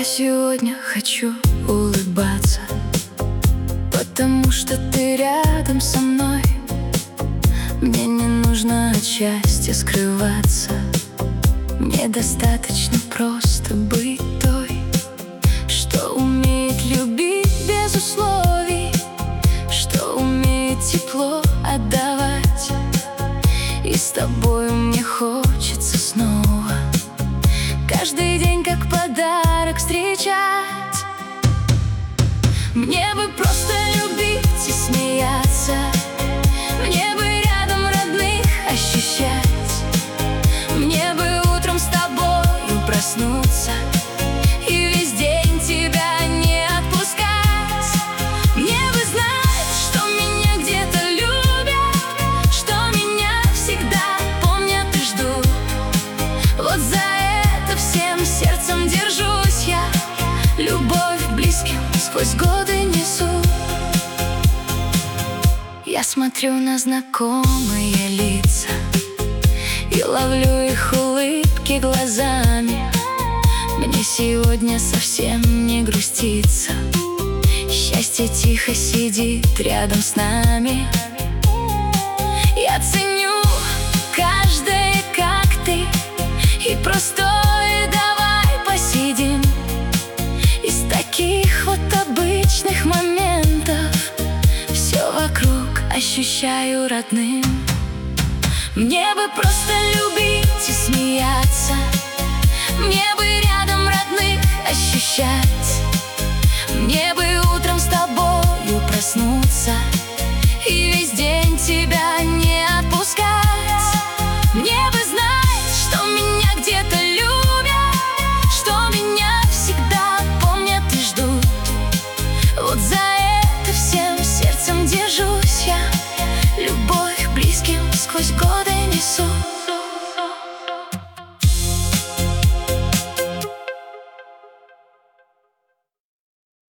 Я сегодня хочу улыбаться, потому что ты рядом со мной. Мне не нужно от счастья скрываться, мне достаточно просто быть той, что умеет любить без условий, что умеет тепло отдавать. И с тобой мне хочется снова каждый день как подарок встречать. Мне бы просто любить и смеяться, мне бы рядом родных ощущать, мне бы утром с тобою проснуться и весь день тебя не отпускать. Мне бы знать, что меня где-то любят, что меня всегда помнят и ждут. Вот за это всем сердцем держусь я, любовь к близким сквозь годы несу. Я смотрю на знакомые лица и ловлю их улыбки глазами. Мне сегодня совсем не грустится, счастье тихо сидит рядом с нами. Я ценю каждое, как ты, и простое давай посидим. Из таких вот обычных моментов все вокруг ощущаю родным. Мне бы просто любить и смеяться, мне бы рядом родных ощущать,